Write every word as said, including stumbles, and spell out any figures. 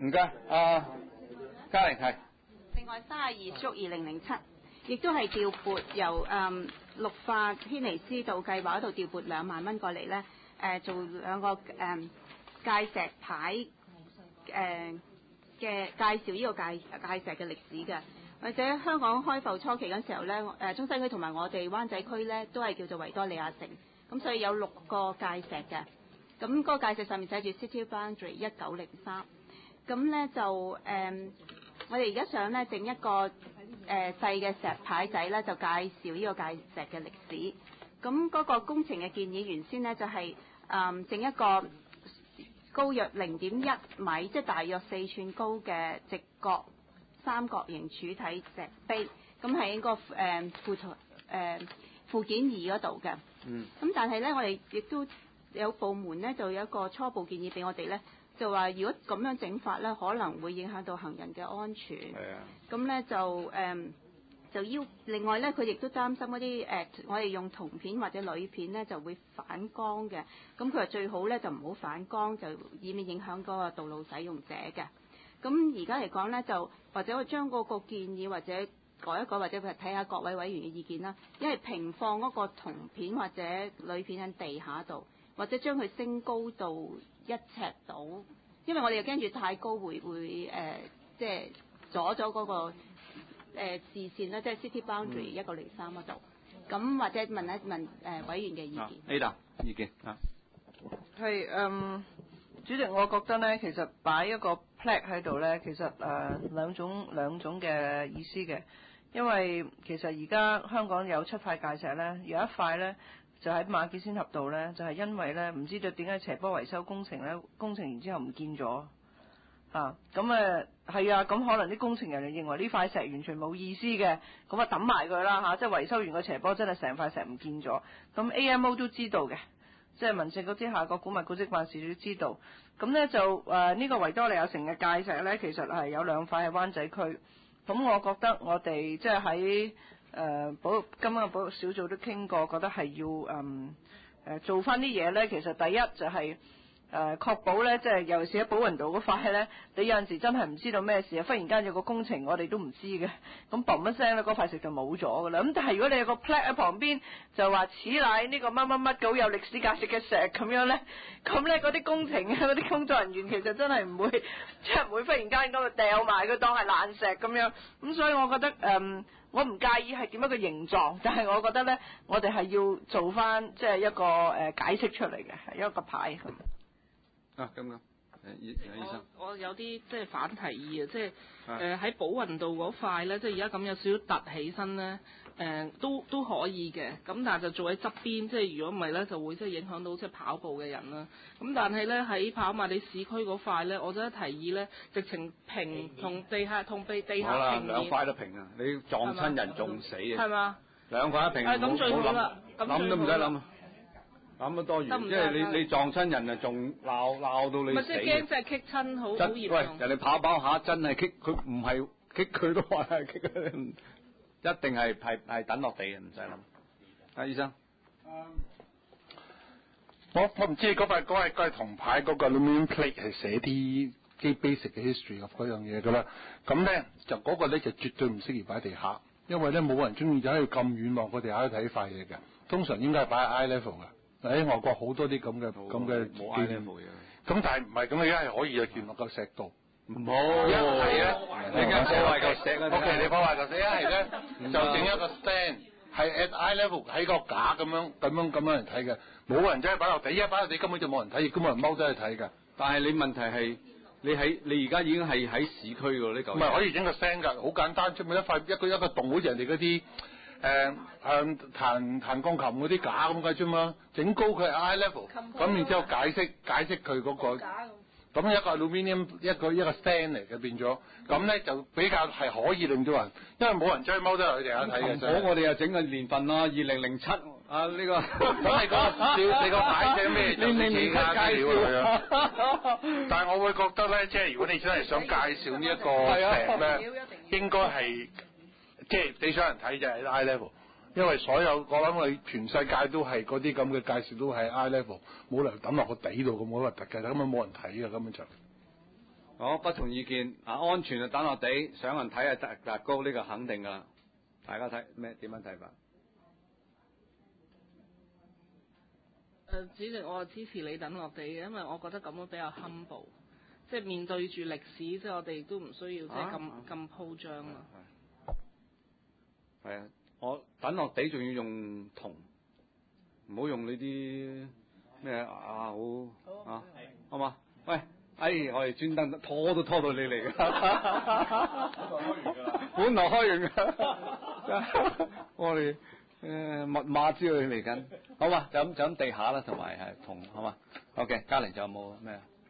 唔該，啊，嘉玲係。 另外三十二足二零零七，亦都係調撥由誒、嗯、綠化軒尼詩道計劃嗰度調撥兩萬蚊過嚟咧，誒、呃、做兩個誒、嗯、界石牌誒嘅、呃、介紹呢個界界石嘅歷史嘅，或者香港開埠初期嗰時候咧，誒、呃、中西區同埋我哋灣仔區咧都係叫做維多利亞城，咁所以有六個界石嘅，咁嗰個界石上面寫住 City Boundary 一九零三，咁咧就誒。嗯我哋而家想咧整一個誒、呃、細嘅石牌仔咧，就介紹呢個界石嘅歷史。咁嗰個工程嘅建議原先咧就係、是、誒、嗯、整一個高約零點一米，即係大約四寸高嘅直角三角形柱體石碑。咁喺個誒附圖誒附件二嗰度嘅。嗯。咁但係咧，我哋亦都有部門咧，就有一個初步建議俾我哋咧。就話如果咁樣整法咧，可能會影響到行人嘅安全。係啊。咁咧就誒、嗯、就要另外咧，佢亦都擔心嗰啲誒，我哋用銅片或者鋁片咧就會反光嘅。咁佢話最好咧就唔好反光，就以免影響嗰個道路使用者嘅。咁而家嚟講咧，就或者我將嗰個建議或者改一改，或者佢睇下各位委員嘅意見啦。因為平放嗰個銅片或者鋁片喺地下度，或者將佢升高到一尺到，因為我哋又驚住太高會會誒、呃，即係阻咗嗰、那個誒、呃、視線啦，即係 City Boundary 一九零三嗰度。咁或者問一問誒、呃、委員嘅意見。 Ada 意見啊， 係嗯，主席，我覺得咧，其實擺一個 plaque 喺度咧，其實誒、呃、兩種兩種嘅意思嘅，因為其實而家香港有七塊界石咧，有一塊咧。就喺馬己仙峽道咧，就係、是、因為咧唔知道點解斜坡維修工程咧，工程完之後唔見咗啊！咁誒係啊，咁可能啲工程人員認為呢塊石完全冇意思嘅，咁啊抌埋佢啦嚇，即係維修完個斜坡真係成塊石唔見咗。咁 A M O 都知道嘅，即係民政局之下個古物古蹟辦事處都知道。咁咧就誒呢、呃這個維多利亞城嘅界石咧，其實係有兩塊喺灣仔區。咁我覺得我哋即係喺誒保今晚保育小組都傾過，覺得係要嗯誒、呃、做翻啲嘢咧。其實第一就係誒確保咧，即係尤其是喺寶雲道嗰塊咧，你有陣時真係唔知道咩事啊！忽然間有個工程，我哋都唔知嘅，咁嘣一聲咧，嗰塊石就冇咗噶啦。咁但係如果你有個 plaque 喺旁邊，就話此乃呢個乜乜乜好有歷史價值嘅石咁樣咧，咁咧嗰啲工程啊嗰啲工作人員其實真係唔會即係唔會忽然間咁就掉埋佢當係爛石咁樣。咁所以我覺得誒。嗯我唔介意係點樣嘅形狀，但係我覺得咧，我哋係要做翻即係一個誒、呃、解釋出嚟嘅，係一個牌。 啊，咁樣，誒，醫醫生， 我我有啲即係反提議啊，即係誒喺寶雲道嗰塊咧，即係而家咁有少少凸起身咧，誒、呃、都都可以嘅，咁但係就做喺側邊，即係如果唔係咧，就會即係影響到即係跑步嘅人啦。咁但係咧喺跑馬地市區嗰塊咧，我真係提議咧，直情平同地下同地地下平。好啦， 兩塊都平啊！你撞親人仲死啊！ 係嘛？ 兩塊一平， 係咁最好啦， 諗都唔使諗。咁啊多餘，即係你你撞親人啊，仲鬧鬧到你死。咪即係驚即係棘親，好好嚴重。 喂，人哋跑跑下真係棘，佢唔係棘佢都話係棘，一定係係係等落地嘅，唔使諗。阿醫生， 我我唔知嗰塊嗰塊嗰塊銅牌嗰個 aluminium plate 係寫啲基 basic 嘅 history of 嗰樣嘢噶啦，咁咧就嗰個咧就絕對唔適宜擺地下，因為咧冇人中意就喺度咁遠望個地下去睇塊嘢嘅，通常應該係擺喺 eye level 嘅。喺外國好多啲咁嘅咁嘅冇 eye level 嘅， 咁但係唔係咁，而家係可以啊，轉落個石度。 唔好，係啊，你而家破壞嚿石啊 ！O.K. 你破壞嚿石，一係咧就整一個 stand 係 at eye level 喺個架咁樣咁樣咁樣嚟睇嘅，冇人真係擺落地，一擺落地根本就冇人睇，亦都冇人踎低去睇嘅。 但係你問題係你喺你而家已經係喺市區㗎呢嚿。唔係可以整個 stand 㗎，好簡單，出面一塊一個一個洞，好似人哋嗰啲。誒誒彈彈鋼琴嗰啲架咁嘅啫嘛，整高佢係 eye level，咁然之後解釋解釋佢嗰個，咁一個 aluminium 一個一個 stand 嚟嘅變咗，咁咧就比較係可以令到人，因為冇人追踎得落去地下睇嘅。 咁我哋又整個年份啦，二零零七啊呢個， 咁你個你個牌寫咩就寫其他資料嚟啊。但係我會覺得咧，即係如果你真係想介紹呢一個石咧，應該係。即係你想人睇就係 eye level，因為所有我諗你全世界都係嗰啲咁嘅介紹都係 eye level，冇理由抌落個地度咁好核突嘅，根本冇人睇嘅根本就。 好，不同意見啊，安全就等落地，上人睇啊達達高呢個肯定噶啦。大家睇咩點樣睇法？ 誒、呃，主席，我係支持你等落地嘅，因為我覺得咁樣比較 humble，即係面對住歷史，即係我哋都唔需要即係咁咁鋪張咯。 係啊，我等落地仲要用銅，唔好用呢啲咩啊好啊，好嘛？喂，哎，我哋專登拖都拖到你嚟㗎，本來開完㗎，我哋。誒密碼知道你嚟緊，好嘛？就咁就咁地下啦，同埋係銅，好嘛？OK，嘉玲仲有冇咩啊？